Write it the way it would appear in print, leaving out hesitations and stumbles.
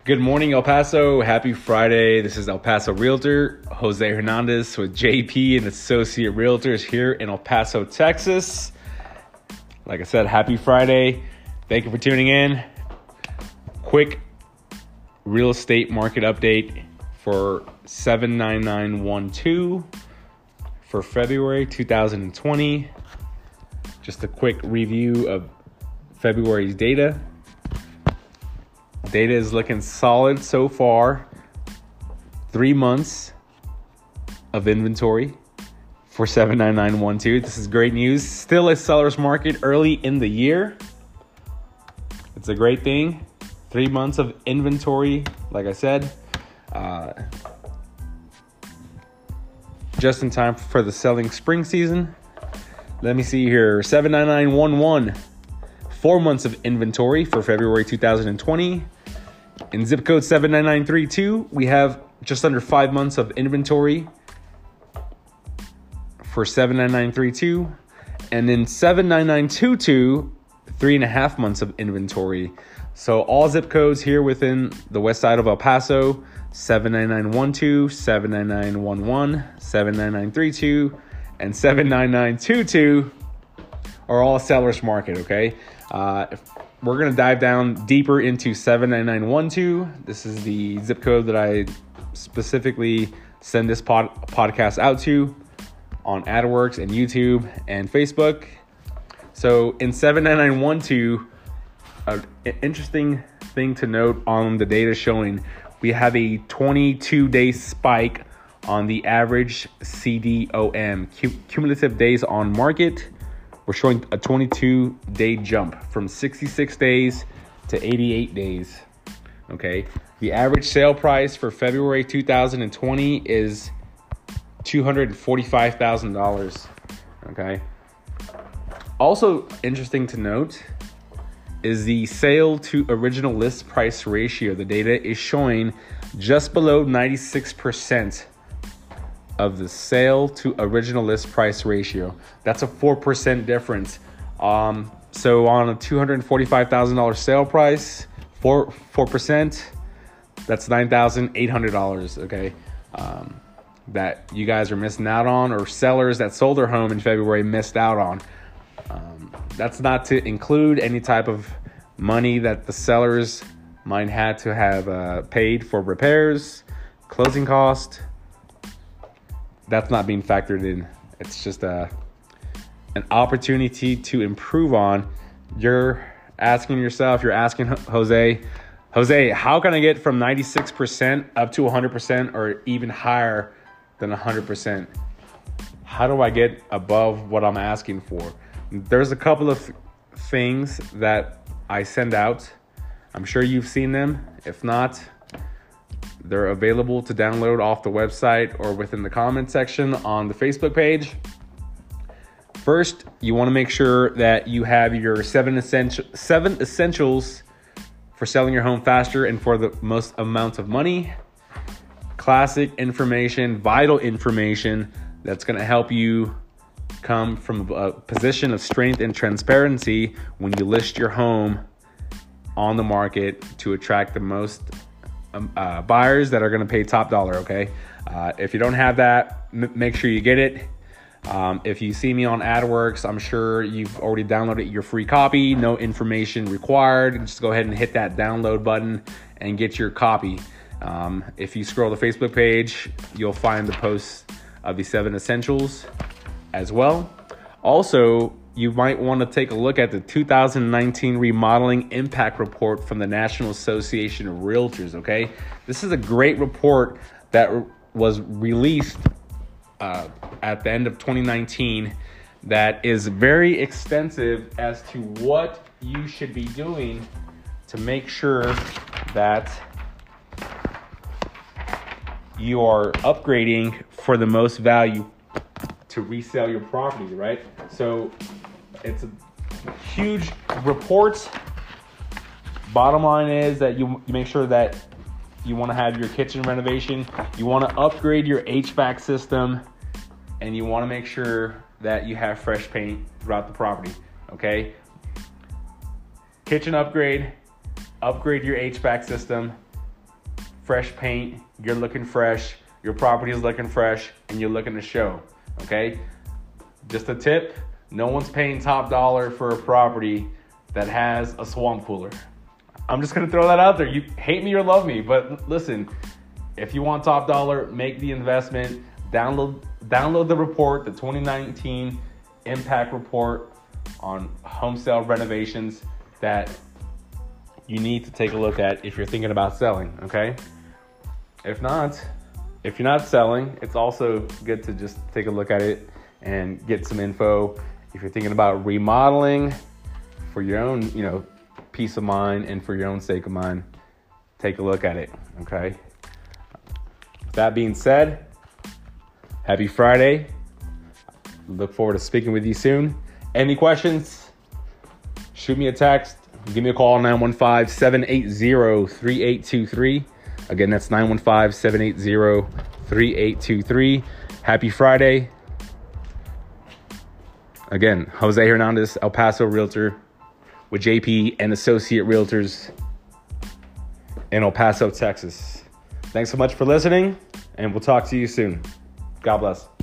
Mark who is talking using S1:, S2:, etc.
S1: Good morning, El Paso. Happy Friday. This is El Paso Realtor, Jose Hernandez with JP and Associate Realtors here in El Paso, Texas. Like I said, happy Friday. Thank you for tuning in. Quick real estate market update for 79912 for February 2020. Just a quick review of February's data. Data is looking solid so far. 3 months of inventory for 79912. This is great news. Still a seller's market early in the year. It's a great thing. 3 months of inventory, like I said. Just in time for the selling spring season. Let me see here. 79911. 4 months of inventory for February 2020. In zip code 79932, we have just under 5 months of inventory for 79932. And in 79922, 3.5 months of inventory. So all zip codes here within the west side of El Paso, 79912, 79911, 79932, and 79922 are all seller's market, okay? We're going to dive down deeper into 79912. This is the zip code that I specifically send this podcast out to on AdWorks and YouTube and Facebook. So in 79912, an interesting thing to note on the data showing, we have a 22-day spike on the average CDOM, cumulative days on market. We're showing a 22-day jump from 66 days to 88 days, okay? The average sale price for February 2020 is $245,000, okay? Also interesting to note is the sale to original list price ratio. The data is showing just below 96% of the sale to original list price ratio. That's a 4% difference. So on a $245,000 sale price, 4%, that's $9,800, okay? That you guys are missing out on, or sellers that sold their home in February missed out on. That's not to include any type of money that the sellers might have to have paid for repairs, closing cost. That's not being factored in. It's just an opportunity to improve on. You're asking yourself, you're asking Jose, how can I get from 96% up to 100% or even higher than 100%? How do I get above what I'm asking for? There's a couple of things that I send out. I'm sure you've seen them. If not, they're available to download off the website or within the comment section on the Facebook page. First, you want to make sure that you have your seven essentials for selling your home faster and for the most amount of money. Classic information, vital information that's going to help you come from a position of strength and transparency when you list your home on the market to attract the most buyers that are going to pay top dollar, okay? If you don't have that, make sure you get it. If you see me on AdWorks, I'm sure you've already downloaded your free copy. No information required. Just go ahead and hit that download button and get your copy. If you scroll the Facebook page, you'll find the posts of the 7 essentials as well. Also, you might want to take a look at the 2019 Remodeling Impact Report from the National Association of Realtors, okay? This is a great report that was released at the end of 2019 that is very extensive as to what you should be doing to make sure that you are upgrading for the most value to resell your property, right? So it's a huge report. Bottom line is that you make sure that you want to have your kitchen renovation, you want to upgrade your HVAC system, and you want to make sure that you have fresh paint throughout the property, okay? Kitchen upgrade your HVAC system, fresh paint, you're looking fresh, your property is looking fresh, and you're looking to show, okay? Just a tip, no one's paying top dollar for a property that has a swamp cooler. I'm just gonna throw that out there. You hate me or love me, but listen, if you want top dollar, make the investment, download the report, the 2019 impact report on home sale renovations that you need to take a look at if you're thinking about selling, okay? If you're not selling, it's also good to just take a look at it and get some info. If you're thinking about remodeling for your own, peace of mind and for your own sake of mind, take a look at it, okay? With that being said, happy Friday. Look forward to speaking with you soon. Any questions? Shoot me a text. Give me a call, 915-780-3823. Again, that's 915-780-3823. Happy Friday. Again, Jose Hernandez, El Paso Realtor with JP and Associate Realtors in El Paso, Texas. Thanks so much for listening, and we'll talk to you soon. God bless.